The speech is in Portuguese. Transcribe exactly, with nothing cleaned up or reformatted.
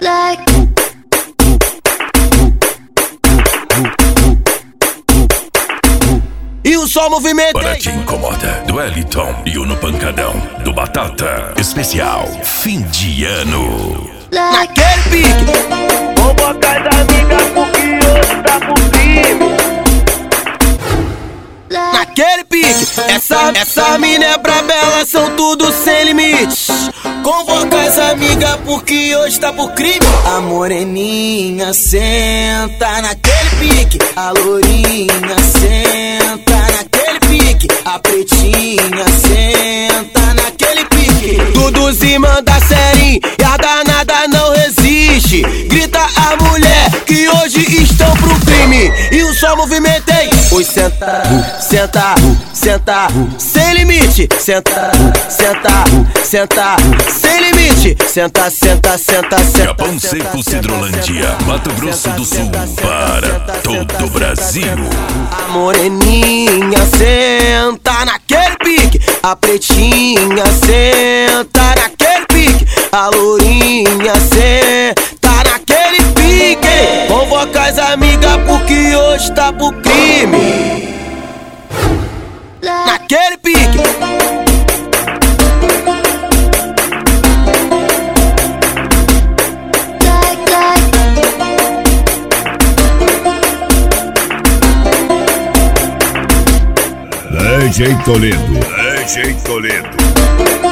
like. E o som movimento Para te incomoda, do Eliton e o No Pancadão, do Batata. Especial fim de ano. naquele pique. Convoca as amigas porque hoje tá pro crime. Naquele pique. Essa, essa mina é braba, elas são tudo sem limites. Convoca as amigas porque hoje tá pro crime. A moreninha senta naquele pique. A lourinha senta naquele pique. A pretinha senta naquele pique. Todos imã da série e a danada não resiste. Grita a mulher que hoje estão pro crime. E o som movimentei. Oi, senta, senta, senta, sem limite. Senta, senta, senta, sem limite. Senta, senta, senta, senta. Capão Seco, Cidrolândia, Mato Grosso do Sul, para todo o Brasil. A moreninha senta naquele pique. A pretinha senta naquele pique. A lourinha senta naquele pique. Convoca as amigas porque hoje tá pro crime. Naquele pique. D J Toledo, D J Toledo.